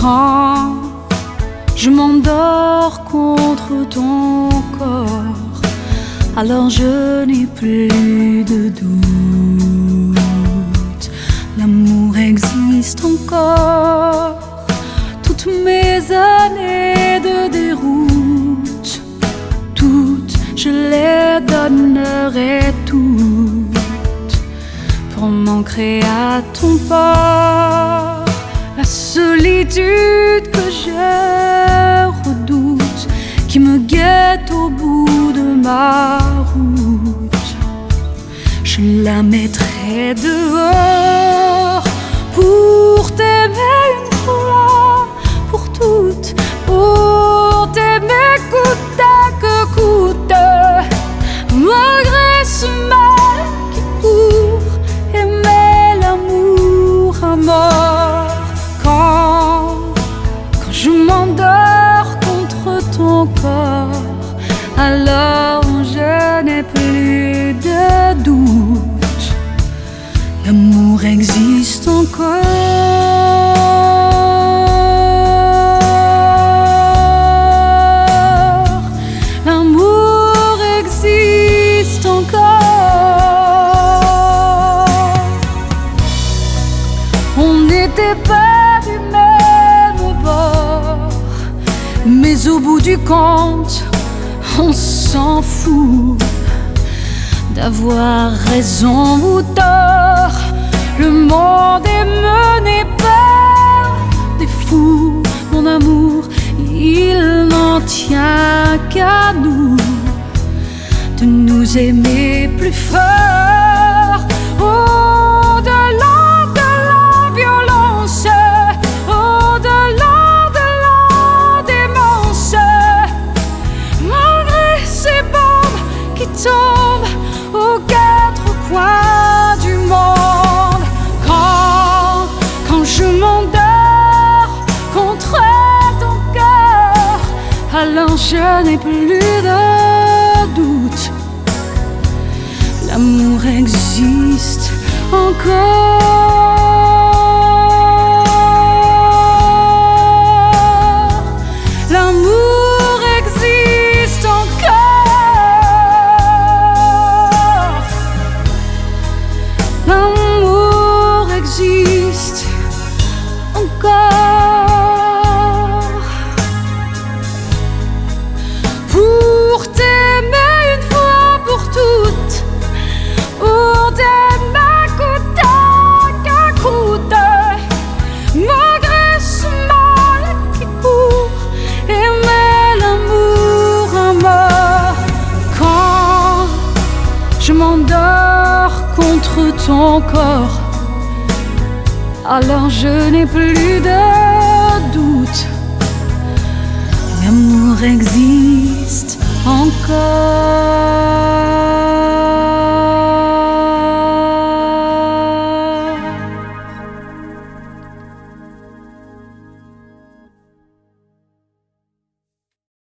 Quand je m'endors contre ton corps, alors je n'ai plus de doute. L'amour existe encore. Toutes mes années de déroute, toutes, je les donnerai toutes pour m'ancrer à ton port. La solitude que je redoute, qui me guette au bout de ma route, je la mettrai dehors pour t'aimer une fois pour toutes, pour t'aimer coûte que coûte, malgré ce mal qui court, aimer l'amour à mort. Quand je m'endors contre ton corps, alors je n'ai plus de doute. L'amour existe encore. L'amour existe encore. On n'était pas du même bord, mais au bout du compte, on s'en fout d'avoir raison ou tort. Le monde est mené par des fous. Mon amour, il n'en tient qu'à nous de nous aimer plus fort. Au-delà de la violence, au-delà de la démence, malgré ces bombes qui tombent aux quatre coins du monde. Quand je m'endors contre ton cœur, alors je n'ai plus de doute. L'amour existe encore. L'amour existe encore. L'amour existe encore. Pour t'aimer une fois pour toutes, pour t'aimer coûte que coûte, malgré ce mal qui court, aimer l'amour à mort. Quand je m'endors contre ton corps, alors je n'ai plus de doute. L'amour existe encore.